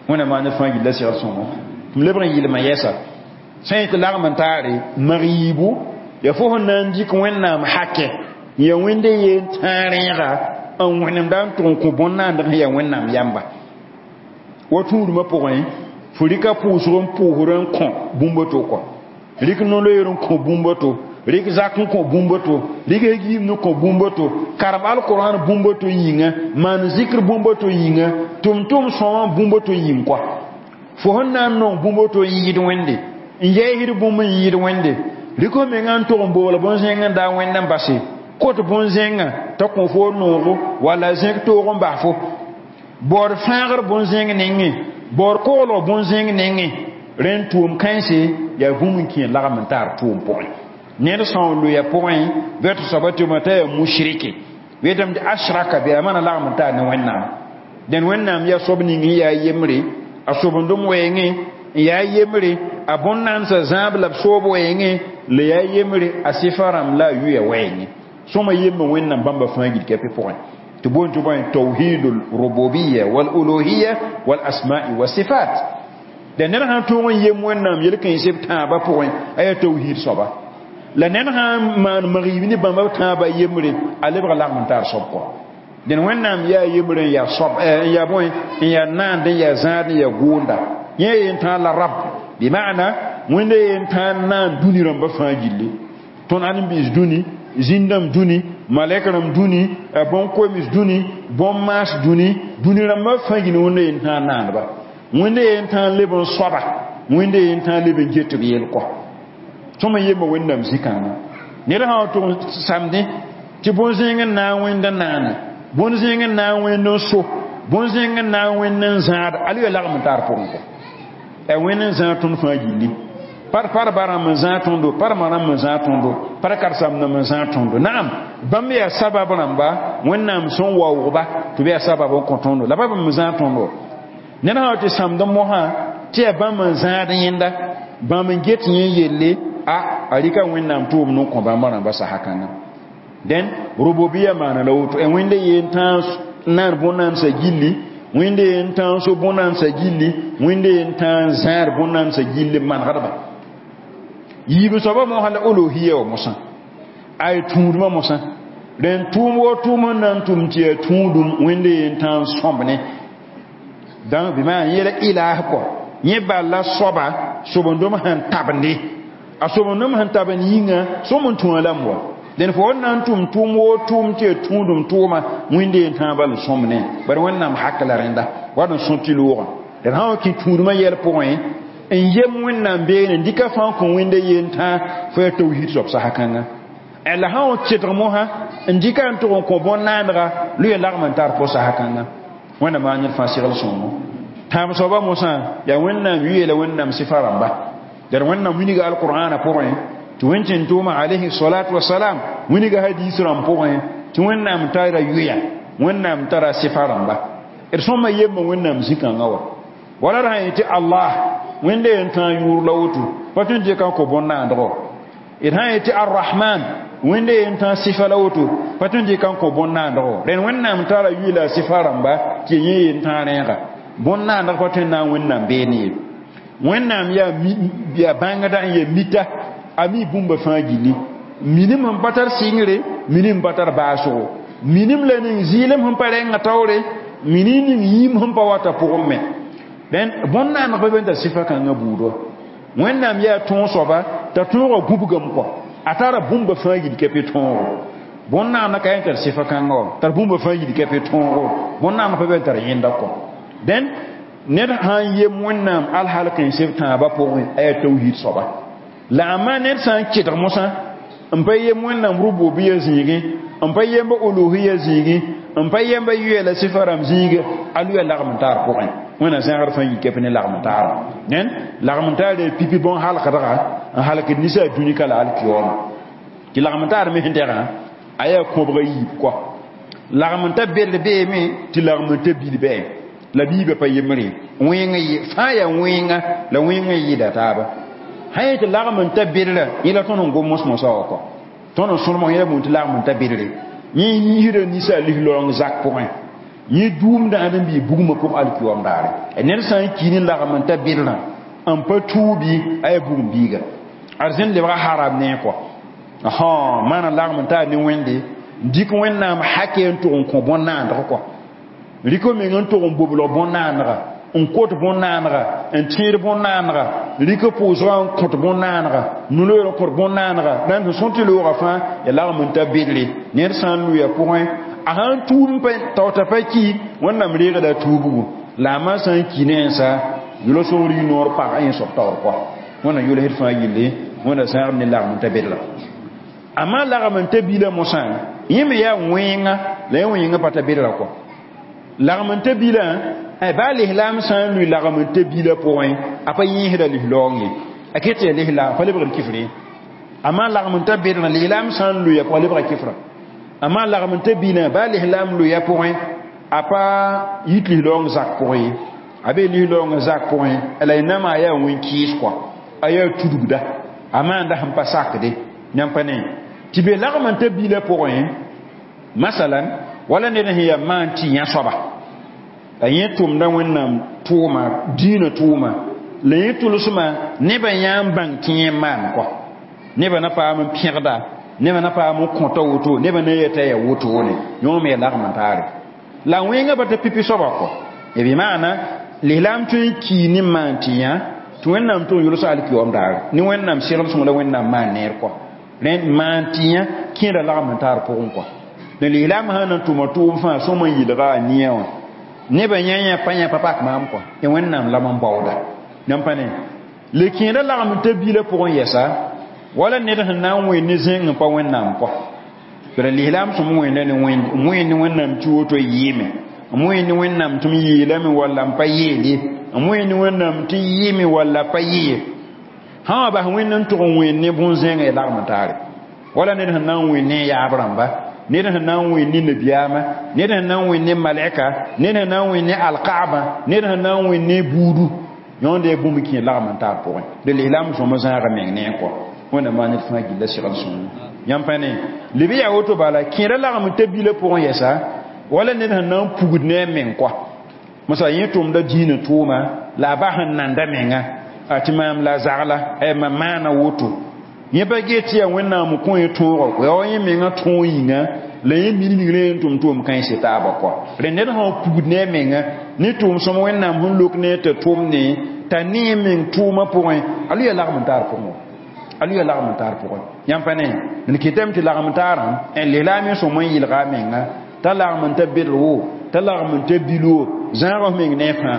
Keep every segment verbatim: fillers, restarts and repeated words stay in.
wẽna maan fãa gilla segl sõmo tɩ m lebg n yɩlma yɛsa sã n tɩ lagm n taare mag yiibu ya fo sẽn na n dɩk wẽnnaam hakɛ ya wẽnde yee n tãag rẽega n wẽnemda n tʋg n kõ bõn-naandg sẽn ya wẽnnaam yamba wa tũudmã pʋgẽ fo rɩka pʋʋsg n pʋʋsd n kõ bũmba to kɔ rɩk no-loeer n kõ bũmba to rɩk zak n kõ bũmba to rɩk giim n kõ bũmba to karem alkʋraan bũmba to yĩnga maan zikr bũmba to yĩnga tʋm-tʋm sõma bũmba to yĩng kɔ fo sẽn na n nong bũmba to n yɩɩd wẽnde n yɛɛsd bũmb n yɩɩd wẽnde rɩk fo mengã n tog n boogla bõn-zẽng n daa wẽnd n base kot bõn-zẽngã t'a kõ fo noogo wala zẽk toog n bas fo baood fãagr bõn-zẽng nengẽ baood koglg bõn-zẽng nengẽ rẽn tʋʋm kãense yaa bũmb n kẽ lagm n taar tʋʋm pʋgẽ ned sã n loya pʋgẽ bɩ tɩ soaba tɩma t'a yaa mushrike wẽdame tɩ ashraka bɩ a mana lagm n taar ne wẽnnaam dẽn wẽnnaam yaa soab ning n yaa yembre a sobendem wɛɛngẽ n yaa yembre a bõn-naamsã zãab la b soob wɛɛngẽ la yaa yembre a sɩfa rãmb la a yuya wɛɛngẽ sõma yemba wẽnnaam bãmba fãa gil kɛpɩ pʋgẽ tɩ boon tɩ bõe tawhidul rububiya wal uluhiya wal asma'i wa sifat la ned sãn tʋʋg n yem wẽnnaam yel-kãense b tãabã pʋgẽ a yaa tawhid soaba la ned sãn maan magɩɩb ne bãmba b tãabã yembre a lebga lagm n taar soab kɔ dẽn wẽnnaam yaa yembre n yaa soab n yaa bõe n yaa naand n yaa zãad n yaa goonda yẽ ye n tãag la rab bɩ maana wẽnda ye n tãag naan dũni rãmbã fãa gilli tõnd ãn-n-biis dũni zĩndãm dũni malɛk rãmb dũni bõn-koeems dũni bõn-maas dũni dũni rãmbã fãa gil wẽnda ye n tãag naandba wẽnda ye n tãag leb n soaba wẽnda ye n tãag leb n get b yel kɔ sõma yemba wẽnnaam zĩ-kãngã ned sã wa tʋg n samdẽ tɩ bõn-zẽng n na n wẽnd n naane bõn-zẽng n na n wẽnd n so bõn-zẽng n na n wẽnd n zãad al ya lagm n taar pʋgẽ kɔ a wẽnd n zãag tõnd fãa gilli par par barãmb n zãag tõndo parma rãmb n zãag tõndo par karsam-dãmb n zãag tõndo naam bãmb yaa sabab rãmba wẽnnaam sẽn waoogba tɩ b yaa sabab n kõ tõndo la ba bãmb n zãag tõndo ned sã wa tɩ samd mosã tɩ yaa bãmb n zãad yẽnda bãmb n get yẽ yelle a a rɩka wẽnnaam tʋʋm n kõ bãmb rãmbã sasa-kãngã dẽn rububiya maana la woto wẽnde ye n tãag naan bõn-naamsã gilli wẽnde ye n tãag so bõn-naamsã gilli wẽnde ye n tãag zãad bõn-naamsã gilli manegdba yiib soaba mosã la olohiya wa mosã a y tũudmã mosã rẽn tʋʋm wa tʋʋm n na n tʋm tɩ yaa tũudum wẽnde ye n tãag sõmb ne dãng bɩ maan yɛla ilaas kɔ yẽ balla soaba sobendom sẽn tabende a sobendom sẽn tabend yĩnga sõm n tũa lame wa dẽn fo n na n tʋm tʋʋm woo tʋʋm tɩ yaa tũudum tʋʋma wẽnde ye n tãag bal n sõmb ne bara wẽnnaam hak la rẽnda wa d n sõ tɩ-loogã d sã wa kẽ tũudmã yɛl pʋgẽ n yem wẽnnaam beene dɩka fãa kõ wẽnde ye n tãag fo yaa tawhid soab sasa-kãngã la sã wa kɩdg mosã n dɩka n tʋg n kõ bõn-naandga lu ya lagm n tar pʋ sasa-kãngã wẽnna maan ned fãa segl sõngo tãab soaba mosã yaa wẽnnaam yu yeela wẽnnaam sɩfa rãmba dad wẽnnaam wĩniga alqur'ana pʋgẽ tɩ wẽn-tẽn tʋʋma alayhi salatu wasalam wĩniga hadiis rãmb pʋgẽ tɩ wẽnnaam tara yuya wẽnnaam tara sɩfa rãmba d sõma yembã wẽnnaam zĩ-kãngã wa wala d sã yetɩ allah wẽnde n tãag yʋʋr la woto pa tõe n dɩka n kõ bõn-naandgɔ d sã yetɩ arrahman wẽnde n tãag sɩfa la woto pa tõe n dɩka n kõ bõn-naandgɔ rẽnd wẽnnaam tara yʋɩ la sɩfa rãmba tɩ yẽ ye n tãag rẽega bõn-naandg pa tõe n na n wẽnnaam beene ye wẽnnaam yaa bãngda n yaa mita a mi bũmba fãa gilli minim sẽn pa tar sɩngre minim pa tar baasgo minim la ning zɩɩlem sẽn pa rẽngã taoore minim ning yiim sẽn pa wata pʋgẽ me dẽn bõn-naandg pa be n tar sɩfa kãngã buudɔ wẽnnaam yaa tõog soaba t'a tõogã gũbgame kɔ a tara bũmba fãa gil kɛpɩ tõogo bõn-naandã ka yen tar sɩfa kãngã wa tar bũmba fãa gil kɛpɩ tõogo bõn-naandg pa be n tar yẽnda kɔ dẽn ned sã n yem wẽnnaam alhal kãense b tãabã pʋgẽ a yaa tawhid soaba la amma ned sã n kɩdg mosã n pa yem wẽnnaam rububiya zĩigẽ n pa yemba olohiya zĩigẽ n pa yemba yʋɛla sɩfa rãmb zĩiga a lu ya lagm n taar pʋgẽ wẽna zãgr fãa yik kɛp ne lagm n taara dẽn lagm n taar yaa pipi bõn halkdga n halkd ninsã dũni ka la alkiyooma tɩ lagm n taar me sẽn dɛgã a yaa kõbga yiib kɔ lagm n ta bell beeme tɩ lagm n ta bil bɛɛ la biiba pa yembre wẽngã fãa yaa wẽnga la wẽngã yɩɩda taaba sã yetɩ lagm n ta bella yẽla tõnd n gom mos-mosã wa kɔ tõnd n sõlm yẽla bũmb tɩ lagm n ta bellre yẽ yĩsda ninsã lislorong zak pʋgẽ yi duum da adam bi buguma ko alkiyom dare nen san kini la man ta bilna an pa tubi ay bugum biga arzin le ba harab ne ko aha mana la man ta ni wende dik wennam hakke to on ko bonandra ko riko me ngon to on boblo bonandra on côte bonandra un tir bonandra riko posera on côte bonandra nous le côte bonandra dans nous sont le enfin et la man ta billi ner san lu ya point a han tuum pe tawta pa ki wonnam rega da tubugu la ma san ki ne sa yulo so ri nor pa ayin so taw ko wonna yulo het fa yille wonna sa ne la man ta bidla ama la man ta bila mosan yime ya wenga la wenga pata bidla ko la man ta bila ay ba l'ihlam san lui la man ta bila point apa yin heda lihlongi akete lihla fa lebra kifri ama la man ta bidla l'ihlam san lui ya ko lebra kifra ama la man ta bila ba l'ihlam lui ya point apa yit lihlong zak point abe lihlong zak point elay nama ya wen kis quoi aya tudugda ama nda ham pa sakde nyam pané tibe la man ta bila point masalan wala ne hiya man ti nya soba ayen tum da wonnam tuma dina tuma le yitul suma ne ba yam bang tin man ko ne ba na pa am pierda ne ba na pa am konto woto ne ba ne yeta ya woto ne yo me la man tare la wenga ba ta pipi soba ko e bi mana l'ihlam tun ki ni man ti ya to wonnam to yulu sal ki om dar ni wonnam siram suma la wonnam man ner ko ren man ti ya ki da la man tar ko ko de l'ihlam hanan tuma to fa so man yidra niya ne ba nyanya panya papa mam ko e wonnam la man bawda nam pane le kina la am tabila pour yesa wala ne da nan we ne zin pa wonnam ko pero l'ihlam so mo ne ne wen mo ne wonnam ci woto yime mo ne wonnam tum yilami wala pa yeli mo ne wonnam ti yimi wala pa yi ha ba wonnam to wen ne bon zin e la matare wala ne da nan we ne ya abramba ne da nan we ni nabiyama ne da nan we ni malaika ne da nan we ni alqaaba ne da nan we ni budu yonde bu mi kin la man ta pour de l'islam so mo sa rameng ne ko wona manit fa gi la siral sun yam pane libi ya woto bala kin la mu tabile pour yesa wala ne da nan pugud ne men ko masa yitum da dina tuma la ba han nan da menga atimam la zagla e mamana woto yeba geti ya wonna mu ko yetoro ko yo yimi nga ton yinga le yimi ni ngre tum tum kan seta ba ko rende ha pugud ne menga ni tum so wonna mun lok ne te tum ni tani min tuma point alu ya lar mentar pour moi alu ya lar mentar pour yam pané ni kitem ti lar mentar en le lami so mo yil ga menga ta lar mentar bilu ta lar mentar bilu zaro meng ne fa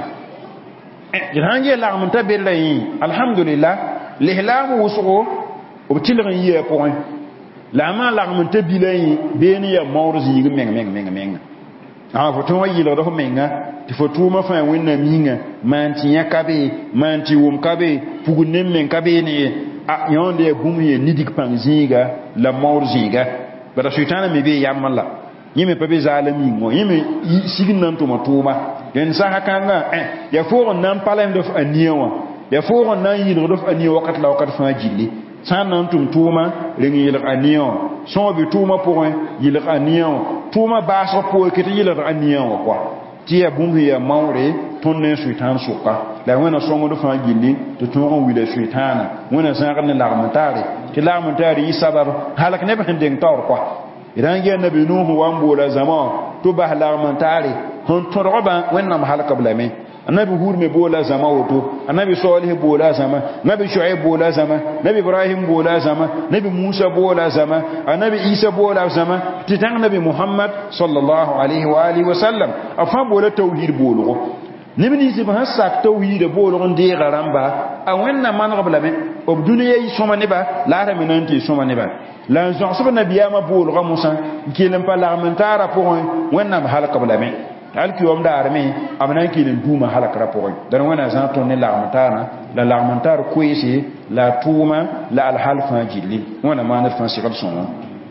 e hange lar mentar bilu alhamdulillah l'ihlam wusu obtilren yi point la ma la mun tabilay beni ya mawrzi yi meng meng meng meng ah fo to yi lo do menga ti fo tu ma fa wenna minga manti ya kabe manti wum kabe pugu nem men kabe ni a yonde bum ye nidik panziga la mawrziga bara shaytana me be yamalla yime pa be zalami ngo yime sigin nan to ma tuma den sa hakanga eh ya fo nan palem do aniwa ya fo nan yi do aniwa wakat la wakat fa jilli san nan tum tuma ringi yil anion so bi tuma pour yil anion tuma ba so pour que yil anion quoi ti ya bum ya mawre tonne shaitan suka la wana so ngodo fa gilli to tongo wi le shaitana wana zangar ne larmentari ti larmentari yi sabab halak ne ba hinding tor quoi idan ge nabi nuhu wan bola zaman to ba larmentari hon toroba wana halaka blame annabi hud me bola zama woto annabi salih bola zama nabi shuaib bola zama nabi ibrahim bola zama nabi musa bola zama annabi isa bola zama titan nabi muhammad sallallahu alaihi wa alihi wasallam afa bola tauhid bolo nabi ni se ba sak tauhid bolo ndi garamba a wenna man qabla me ob duniya yi soma ne ba la ra minanti soma ne ba la zo so nabiyama bolo ga musa kilen pa la mentara pour wenna halaka qabla me alki yom da arme amana ki den duma halaka rapport dan wana zan ton ne la amatana la la amatar kuisi la tuma la al halfa jilli wana manal fan sigal son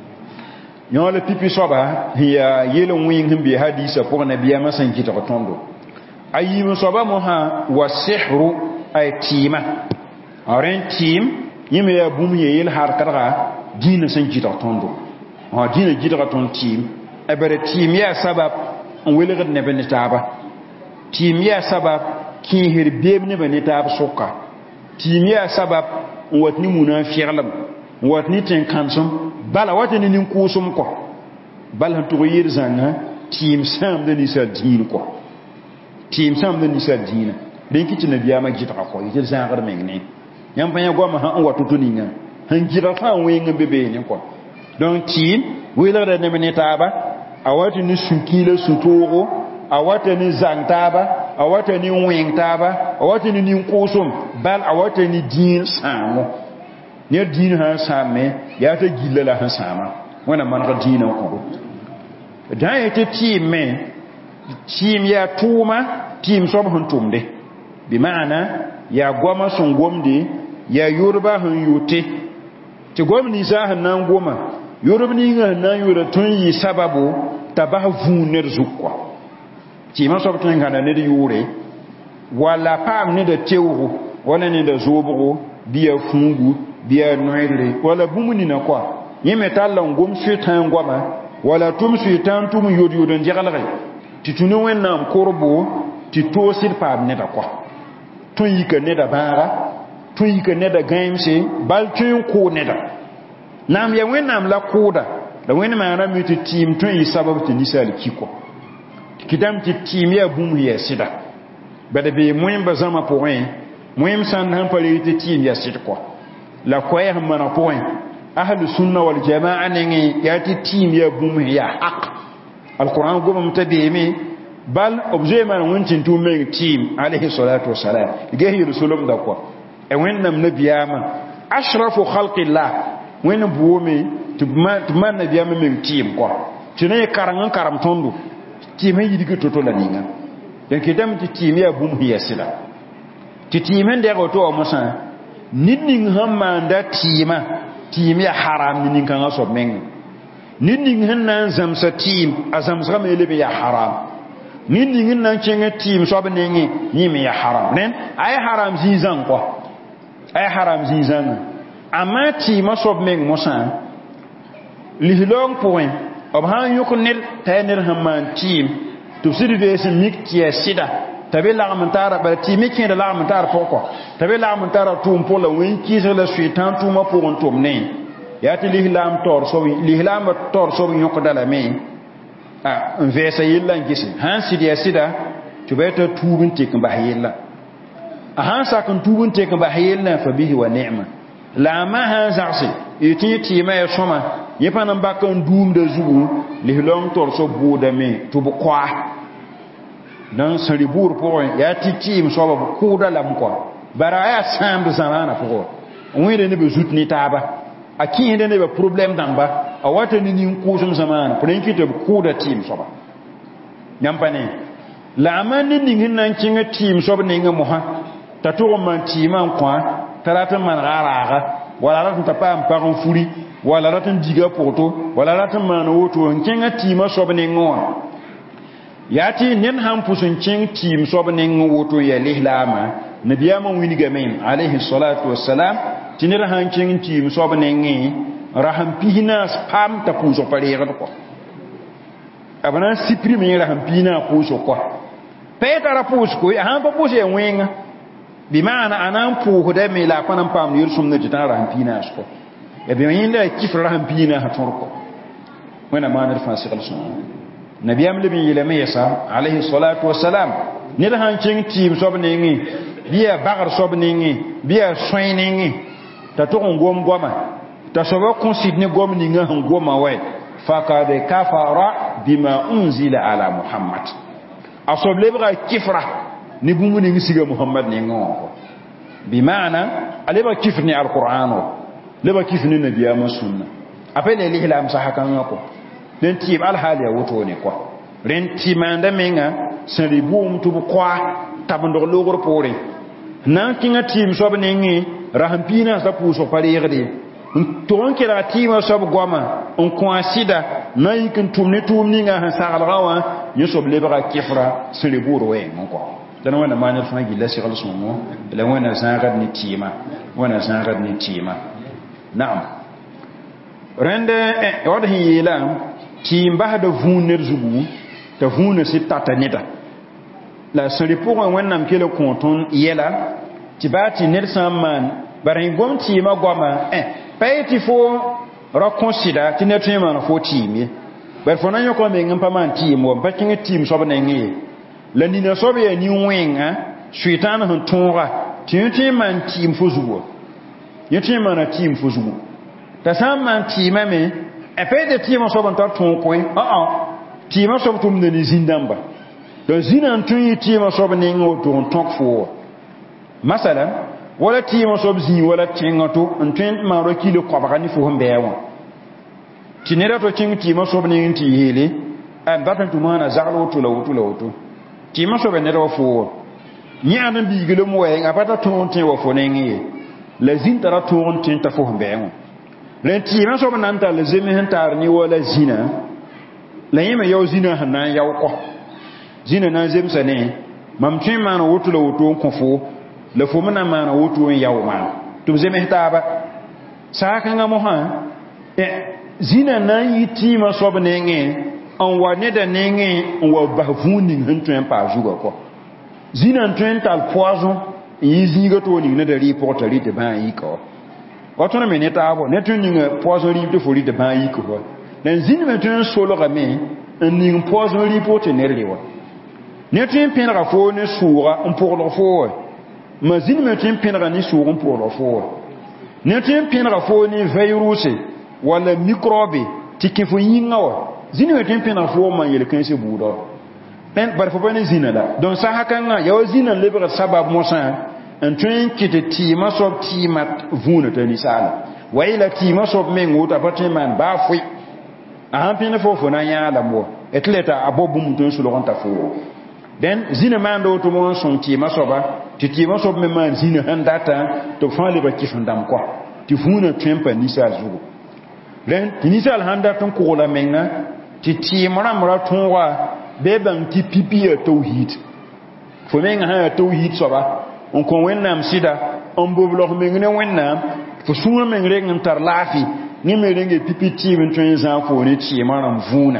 yon le pipi soba hiya yelo wing himbi hadisa pour nabiya masan kita tondo ayim soba mo ha wasihru ay tima aren tim yime ya bum yel har kadra dina san kita tondo ha dina jidra ton tim ebere tim ya sabab n welgd neb ne taaba tɩɩm yaa sabab kẽesd beem nebã ne taab sʋka tɩɩm yaa sabab n wat ne munaafiglem n wat ne tẽn-kãnsem bala wat ne nin-kʋʋsem kɔ bal sẽn tʋg yɩɩd zãnga tɩɩm sãamda ninsal dĩin kɔ tɩɩm sãamda ninsal dĩinã dẽn kɩ tɩ nabiyaamã gɩdga kɔ yetɩ d zãagd meng ne yãmb pa yã goamã sã n wa to-to ninga sẽn gɩdg fãa wẽng n be beene kɔ donc tɩɩm welgda neb ne taaba a wata ne sũ-kiilã sũ-toogo a wata ne zãng taaba a wata ne wẽng taaba a wata ne nin-kʋʋsem bal a wata ne dĩin sãamo ne dĩin sã n sãame yaa t'a gilla la sẽn sãama wẽna maneg dĩinã n kõgo dã n yetɩ tɩɩm me tɩɩm yaa tʋʋma tɩɩm soab sẽn tʋmde bɩ maana yaa goamã sẽn gomde yaa yorba sẽn yote tɩ gom ninsã sẽn na n goma yorb ninga sẽn na n yora tõe n yɩ sababo t'a bas vũud ned zug kɔ tɩɩmã soab tõe n gãna ned yʋʋre walla paam neda teoogo wala neda zoobgo bɩ yaa fũugu bɩ yaa noɛɛgre wala bũmb nina kɔ yẽ me talla n gom soɩtãan goama wala tʋm soɩtãan tʋm n yod-yod n deglge tɩ tũ ne wẽnnaam korbo tɩ toosd paam neda kɔ tõe yika neda bãaga tõe yika neda gãemse bal tõe n kʋʋ neda naam ya wẽnnaam la kʋʋda la wẽnd maaname tɩ tɩɩm tõe n yɩ sabab tɩ ninsaal ki kɔ kɩtame tɩ tɩɩm yaa bũmb yaa sɩda bad bee moẽmba zãma pʋgẽ moẽm sãn sãn pa reeg tɩ tɩɩm yaa sɩd kɔ la koɛɛ sẽn maneg pʋgẽ ahlu sunna wal jamaa nengẽ yaa tɩ tɩɩm yaa bũmb yaa haq alquran gomam t'a beeme bal b zoe maan wẽn tɩn tʋʋm meng tɩɩm alayhi salatu wasalam ges yel solemda kɔ e wẽnnaam nabiyaamã ashrafu khalqillah wẽnd buome tɩ b maan nabiyaamã meng tɩɩm kɔ tɩ ne ye kareng n karem tõndo tɩɩm sẽn yidg to-to la ninga dẽn kɩtame tɩ tɩɩm yaa bũmb sẽn yaa sɩda tɩ tɩɩm sẽn dɛg woto wã mosã nid ning sẽn maanda tɩɩmã tɩɩm yaa haram ne nin-kãngã soab mengẽ nid ning sẽn na n zãmsa tɩɩm a zãmsgame leb n yaa haram nid ning sẽn na n kẽngã tɩɩm soab nengẽ yẽ me yaa haram rẽn a yaa haram zĩ-zãng kɔ a yaa haram zĩ-zãngã amma tɩɩmã soab meng mosã lislaoong pʋgẽ b sã n yõk ned t'a yaa ned sẽn maan tɩɩm tɩ b sɩd vees n mik tɩ yaa sɩda t'a be lagm n taara bala tɩɩm me kẽeda lagm n taar pʋg kɔ t'a be lagm n taara tʋʋm pʋg la wẽn kɩɩsg la soɩtãan tʋʋmã pʋg n tʋm ne yaa tɩ lislaam taoor soab lislaambã taoor soab yõkda lame n vɛɛsa yella n gese sã n sɩd yaa sɩda tɩ b yaa t'a tuub n tek n bas yella a sã n sak n tuub n tek n bas yellã fa bihi wa ni'ma la a ma sã n zagse y tɩ yẽ tɩɩmã yaa sõma yẽ pa n bak n duumda zugu lislaoong taoor soab buudame tɩ b koa dan sãri buur pʋgẽ yaa tɩ tɩɩm soaba b kʋʋda lame kɔ bara a yaa sãamd zãmaanã pʋgẽ wẽeda nebã zut ne taaba a kẽesda nebã problɛm dãmba a wata ne nin-kʋʋsem zãmaanã pʋd n kɩ tɩ b kʋʋda tɩɩm soaba yãmb pa ne la a maan ned ning sẽn na n kẽngã tɩɩm soab nengã mosã t'a tʋg n maan tɩɩmã n kõ t'a rat n maneg a raaga wala rat n t'a paam pag n furi wala rat n diga pʋgto wala rat n maan woto n kẽngã tɩɩmã soab nengẽ wã yaa tɩ ned sãn pʋs n kẽng tɩɩm soab nengẽ woto yaa lislaamã nabiyaamã wilgame alayhi salatu wasalam tɩ ned sãn kẽng tɩɩm soab nengẽ ra sẽn pis naas paam t'a pʋʋsg pa reegd kɔ b na n siprime yẽ ra sẽn pis naas pʋʋsg kɔ pa yeta ra pʋʋs koe a sãn pa pʋʋs yaa wẽnga bɩ maana a na n pʋʋsdame la a pa na n paamd yel-sõmda tɩ tã ra sẽn pis naas kɔ ya bɩ yẽnda a kifr ra sẽn pis naasã tõr kɔ wẽna maan d fãa segl sõma nabiyaam leb n yeelame yɛsa alayhi salatu wasalam ned sãn kẽng tɩɩm soab nengẽ bɩ yaa bagr soab nengẽ bɩ yaa sõe nengẽ t'a tʋg n gom goama t'a soaba kõsɩd ne gom ninga sẽn goma wɛ fakad kafara bima unzila ala muhammad a soab lebga kifra ne bũmb ning siga muhammad nengẽ wã kɔ bɩ maana a leba kifr ne alqur'an wã leba kifr ne nabiyaamã sunna a pa le lislaam sasa-kãngã kɔ den tɩɩb alhaal yaa wotone kɔ rẽnd tɩ maanda menga sẽn rɩ bʋʋm tɩ b koa tabendg loogr poorẽ na n kẽngã tɩɩm soab nengẽ ra sẽn pis naasã pʋʋsg pa reegde n tʋg n kelga tɩɩmã soab goama n kõ a sɩda na n yik n tʋm ne tʋʋm ninga sẽn saglgã wã yẽ soab lebga kɩfra sẽn rɩ bʋʋr wɛɛngẽ kɔ dãna wẽnna maan d fãa gilla segl sõngo la wẽnna zãagd ne tɩɩmã wẽnna zãagd ne tɩɩmã naam rẽnd wad sẽn yeela tɩɩm basda vũud ned zugu ta vũuna sɩd tata neda la sẽn rɩ wẽnnaam kell n kõ tõnd yɛla tɩ baa tɩ ned sã n maan bara n gom tɩɩmã goamã pa ye tɩ fo ra kõ sɩda tɩ ned tõe n maan fo tɩɩm ye bar fo na yõk a meng n pa maan tɩɩm wa pa kẽng tɩɩm soab nengẽ ye la nina soab yaa nin-wẽngã soɩtãan sẽn tõoga tɩ yõ tõe n maan tɩɩm fo zugu yõ tõe n maana tɩɩm fo zugu t'a sã n maan tɩɩmã me pa ye tɩ tɩɩmã soab n tar tõog koe ã tɩɩmã soab tʋmda ne zĩn-dãmba donc zĩnã n tõe n yɩ tɩɩmã soab nengẽ woto n tõk fo wa masalan wala tɩɩmã soab zĩig wala tẽngã to n tõe n maan ra-kilo kobga ne fo sẽn bɩa wã tɩ neda to kẽng tɩɩmã soab nengẽ tɩ yeele a dat n tʋ maana zagl woto la woto la woto tɩɩmã soab ned wa fo wa yẽgd n biiglem wɛɛng a pa ta tõog n tẽ wa fo nengẽ ye la zĩn tara tõog n tẽ t'a fo sẽn bɩa wã la tɩɩmã soab na n tall zems sẽn taar ne wala zĩnã la yẽ me yao zĩnã sẽn na n yao kɔ zĩnã na n zemsa ne mam tõe n maana woto la woto n kõ fo la fo me na n maana woto n yao maan tɩ b zems taaba saakãngã mosã zĩnã na n yɩ tɩɩmã soab nengẽ n wa neda nengẽ n wa bas vũu ning sẽn tõe n paas zugã kɔ zĩnã n tõe n tall poison n yɩ zĩigã tɩ wa ning neda rɩɩ pʋg t'a rɩ tɩ bãa yika wa wa tõnd me ne taabo ne tõe n ning poison rɩɩb tɩ fo rɩ tɩ bãa yika fa la zĩn me tõe n solgame n ning poison rɩɩb pʋg tɩ ned rɩ wa ne tõe n pẽnega fo ne sʋʋga n pʋglg fo wa ma zĩn me tõe n pẽnega ne sʋʋg n pʋglg fo wa ne tõe n pẽnega fo ne viruse wala microbe tɩ kẽ fo yĩngã wa zĩn me tõe n pẽneg fo n maan yel-kãense buudã bar fo pa ne zĩna la donc sã kãngã ya wa zĩnã n lebg sabab mosã n tõe n kɩt tɩɩmã soab tɩɩmã vũunã t'a ninsaala wa yɩla tɩɩmã soab meng woto a pa tõe n maan baa foe a sãn pẽnd fo fo na n yãalame wa tɩ la t'a a bao bũmb tõe n sʋlg n ta fo dẽn zĩnã maanda woto mo n sõng tɩɩmã soaba tɩ tɩɩmã soab me maan zĩnã sẽn datã tɩ b fãa lebga kɩfendam kɔ tɩ vũunã tõe n pa ninsaal zugu rẽn tɩ ninsaal sãn dat n kʋgla menga tɩ tɩɩm rãmb ra tõoga bɩ bãng tɩ pipi yaa tawhiid fo menga sã yaa tawhiid soaba n kõ wẽnnaam sɩda n boblg meng ne wẽnnaam fo sũurã meng reng n tar laafɩ ne me renge pipi tɩɩb n tõe n zãag fo ne tɩɩmã rãmb vũunã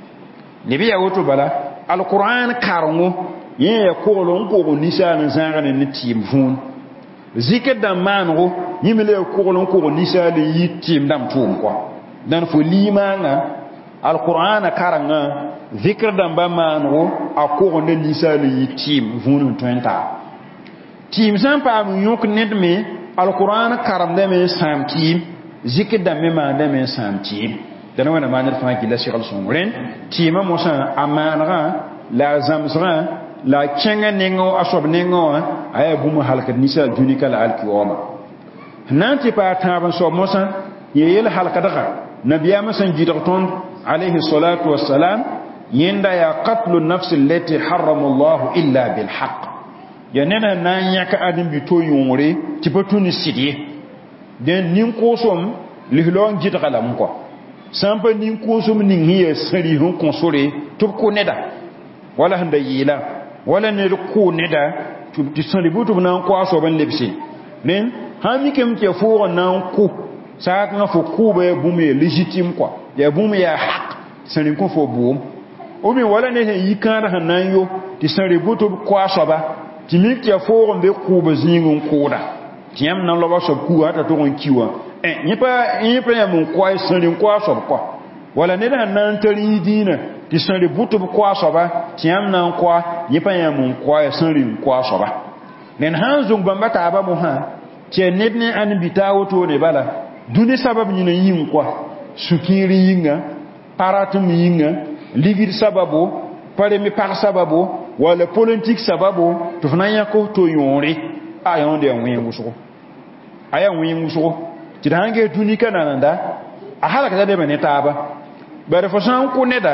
leb yaa woto bala alqur'an karengo yẽ yaa koglo n kog ninsaal n zãag ne ne tɩɩm vũun zikr dãmb maanego yẽ me la yaa koglo n kog ninsaal n yɩ tɩɩm dãmb tʋʋm kɔ dãn fo liimãngã alqur'ana karengã zikr dãmbã maanego a kog ne ninsaal n yɩ tɩɩm vũun n tõe n taa tɩɩm sã n paam n yõk ned me alqur'an karemdame n sãam tɩɩm zikr dãmb me maandame n sãam tɩɩm dãna wẽna maan ned fãa gilla segl sõng rẽn tɩɩmã mosã a maanegã la a zãmsgã la a kẽngã nengã a soab nengã wã a yaa bũmb halkd ninsaal dũnika la alkiyaoma sẽn na n tɩ paa tãab n soab mosã yẽ yel halkdga nabiyaamã sẽn gɩdg tõnd alayhi salatu wassalam yẽnda yaa qatlu nafsi allati harrama allahu illa bilhaq ya neda na n yãk adem-bi to yõore tɩ pa tũ ne sɩd ye dẽn nin-kʋʋsem lislao n gɩdga lame kɔ sã n pa nin-kʋʋsem ning sẽn yaa sãri sẽn kõ sore tɩ b kʋ neda wala sẽn da yɩɩla wala ned kʋʋ neda tɩ sãri bʋ tɩ b na n kʋ a soab n lebse rẽn sãn mikame tɩ ya foog n na n kʋ saakãngã fo kʋʋba yaa bũmb yaa legitime kɔa yaa bũmb yaa haq sẽn rẽ kõ fo buum b me wala ne sẽn yi kãada sẽn na n yo tɩ sãri bʋ tɩ b kʋ a soaba tɩ mik tɩ ya foog n be kʋʋba zĩig n kʋʋda tɩ yãmb na n loaba soab kuga hata tʋg n ki wã yẽ pa yãmb n kʋa sãri n kʋ a soab kɔa wala ned sẽn na n tar yĩ dĩinã tɩ sãri bʋ tɩ b kʋ a soaba tɩ yãmb na n kʋa yẽ pa yãmb n kʋa sãri n kʋ a soaba rẽnd sãn zong bãmba taaba mosã tɩ ya ned ne ãn bɩ taa wotone bala dũni sabab yĩna yĩng kɔa sũ-kĩir yĩnga paratɩm yĩnga ligd sababo pareme pag sababo wala politique sababo tɩ f na n yãk to yõore a yõonde ya wẽng wʋsgo a yaa wẽng wʋsgo tɩ d sãn ges dũnika nananda a halkda leba ne taaba bara fo sã n kʋ neda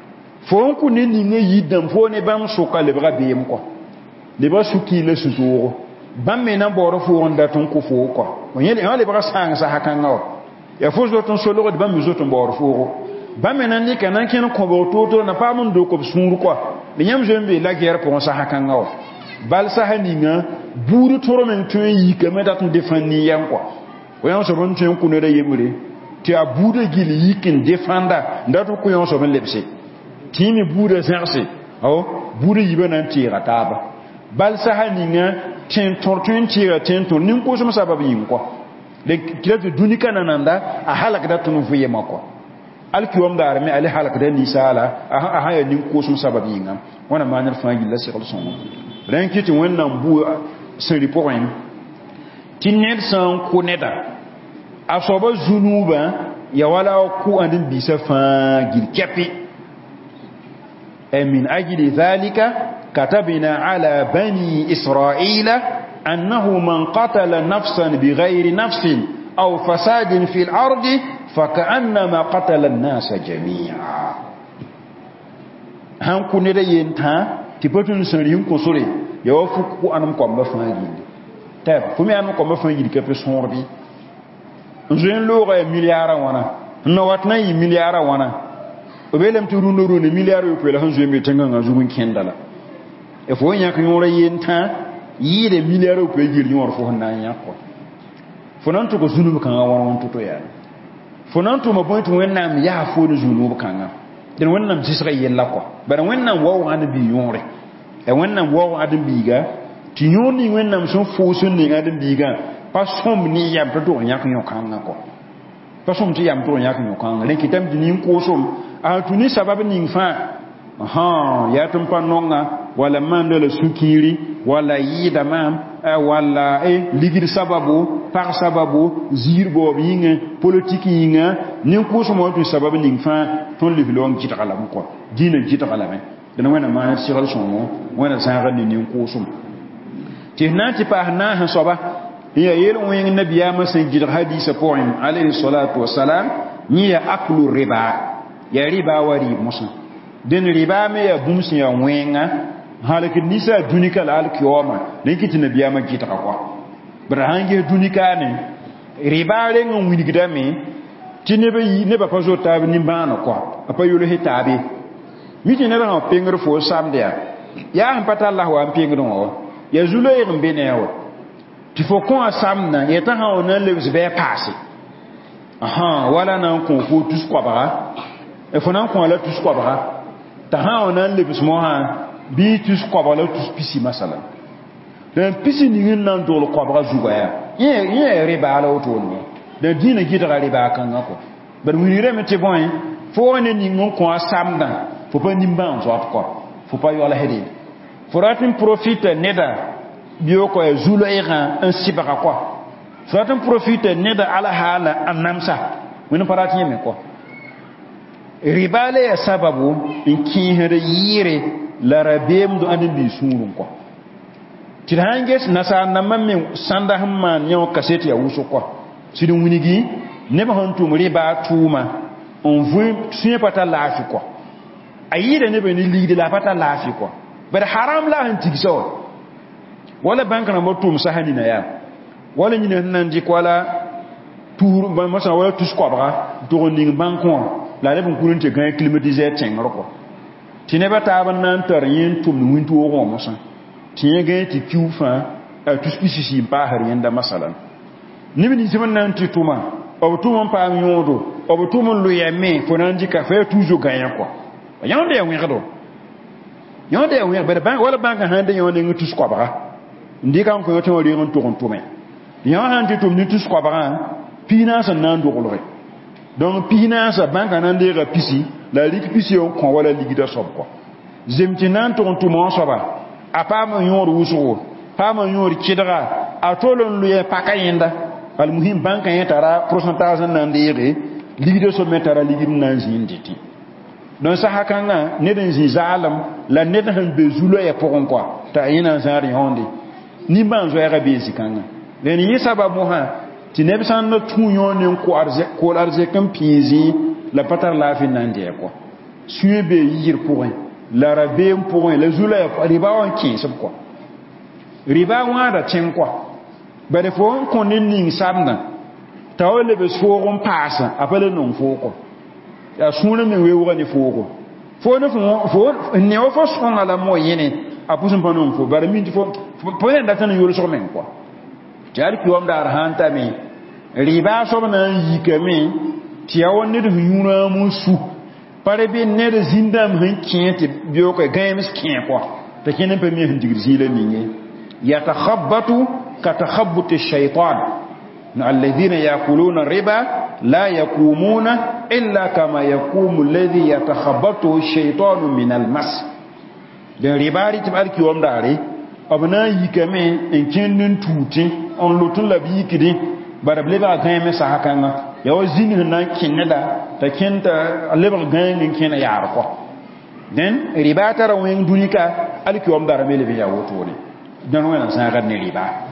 fo n kʋ ne ning yɩ-dãmb fo ne bãmb sʋka lebga beem kɔ lebga sũ-kĩir la sũ-toogo bãmb me na n baood foog n dat n kʋ foo kɔ yã lebga sãng sã kãngã wa ya fo zot n solgd bãmb me zot n baood foogo bãmb me na n dɩka na n kẽn kõbg toor-toor na paam n dok b sũur kɔa la yãmb zoe n bee la gɛɛr pʋgẽ sã kãngã wa bal sã ninga buud tõr me n tõe n yikame dat n defãn nin-yɛm kɔa wa yãmb soab n tõe n kʋ neda yembre tɩ a buudã gill yik n defãnda n dat n kʋ yãmb soab n lebse timi buda zerse aw buda yiba nan tira taba bal sahaninga tin tortun tira tin ton nin ko sama sababu yin ko de kilatu dunika nananda a halaka da tunu fuye mako alkiwam da arme ali halaka da nisala a haya nin ko sama sababu yin am wana manar fangi la sikol son ren kiti wannan bu sun ripoin tinnet san ko neda asoba zunuba ya wala ku andin bisa fa gilkepi min ajli dhalika katabna ala bani israila annahu man qatala nafsan bighayri nafsin aw fasadin fil ardi fakannama qatala an-nasa jami'a han kunida yenta tipatun sarin ko sore ya wafu ku anam ko ba fa gilde tab fumi anam ko ba fa gilde kepi sonbi nzoen loga milliards wana no watna yi milliards wana obelem tu rundo rundo milliards yo pela hanzo me tanga nga zugun kendala e fo nya kan yora yenta yi de milliards yo pe gir nyor fo handa nya ko fo nan to ko zunub kan wa won to to ya fo nan to ma point wennam ya fo no zunub kan den wennam jisra yella ko bara wennam wo an bi yore e wennam wo adin biga ti yoni wennam so fo so ni adin biga pasom ni yam to do nyak nyokanga ko pasom ti yam to nyak nyokanga len kitam dinin ko som a tuni sababu nin fa aha ya tum panonga wala mandala sukiri wala yida mam wala e ligir sababu par sababu zirbo yinga politique yinga nin ko som wato sababu nin fa ton le bilong ci takala ko dina ci takala me dana wena ma siral somo wena sa ni nin ko som ti na ti pa na ha soba ya yel wen nabiya masan jid hadisa poem alayhi salatu wassalam ni ya aklu riba ya riba wari musa den riba me ya bumsi ya wenga halaki nisa dunika la alkiyoma den kiti nabiya ma jita kwa brahange dunika ne riba le ngun wini gidame tinebe yi ne ba pazo tabi ni bana kwa apa yolo hitabi miti ne ba pengro fo samdia ya hampata allah wa pengro ya zulo yin benewa ti fo kon asamna yeta ha ona le be passé aha wala nan ko ko tous ko ba e fo nan ko la tous ko ba ta ha ona le bis mo ha bi tous ko ba la tous pisi masala den pisi ni ngin nan do ko ba zuga ya ye ye riba la oto ni de dina gidra riba kan ko bar wi reme te bon fo ne ni ngon ko asamna fo pa nimba on so ko fo pa yo la hedi fo ratin profite neda biyo ko e zulo ira un sibaka quoi fatam profite ne da ala hala annamsa wani parati yeme ko ribale ya sababu in kin hada yire larabem do andin bi surun ko tiranges nasa namamme sanda hamman nyaw kaseti ya wuso ko sidin winigi ne ba hantu riba tuma on veut suye pata lafi ko ayida ne be ni ligde la pata lafi ko bar haram la han tigso wala banka na motum sahani na ya wala nyina nan ji kwala tour ba masa wala tous ko bra to ning bankon la le bon kurunte gan climatiser ten roko tineba ta ban nan tar yin tum wintu wo mo san tiye gan ti kiufa a tous pisisi ba har yanda masalan nibi ni zaman nan ti tuma o tuma pa nyodo o tuma lu yeme fo nan ji ka fa toujours gan ko yande ya wi do yande ya wi ba ban wala banka hande yone ngi tous ko bra ndika ko yoto wori on to on to me ya hanti to ni tous ko bara pina sa nan do ko donc pina sa banka nan de ga pisi la lik pisi on ko wala ligida sob ko zemtinan to on to mo soba apa ma yor wuso pa ma yor kidra atolon luye pakayenda al muhim banka yetara pourcentage nan de re ligida sob metara ligid nan zinditi don sa hakanga ne den zalam la ne den bezulo e pour quoi ta yina zari honde ni ban zo ya be zikanga den yi sababu ha ti ne bisan na tunyo ne ko arze ko arze kan pizi la patar la fi nan de ko suye be yir pour la rabe pour la zula ya riba on ki sab ko riba wa da tin ko ba de fo ko ne ning sabna tawle be so gon passa apele non fo ko ya sunu me we wo ni fo ko fo ne fo fo ne o fo so ngala mo yene apusum panom fo bare min fo po en datan yoro so men quoi jar ki wam dar hanta mi riba so na yikami ti awon ne du yura musu pare be ne de zindam han kiente bio ko games kien quoi te kenen pe mi hindigir zile ninge yatakhabbatu katakhabbuti shaytan na alladhina yakuluna riba la yakumuna illa kama yakumu alladhi yatakhabbatu shaytanu min almas de ribari tibar ki wom dare abna yikame en kenen tuti on lutun labi kidi barable ba games sa hakanga ya wazini na kinada ta kenta lebar ganin kina yar ko den riba tara wen dunika alki wom dara mele be ya woto ne dan wannan sa ga ne riba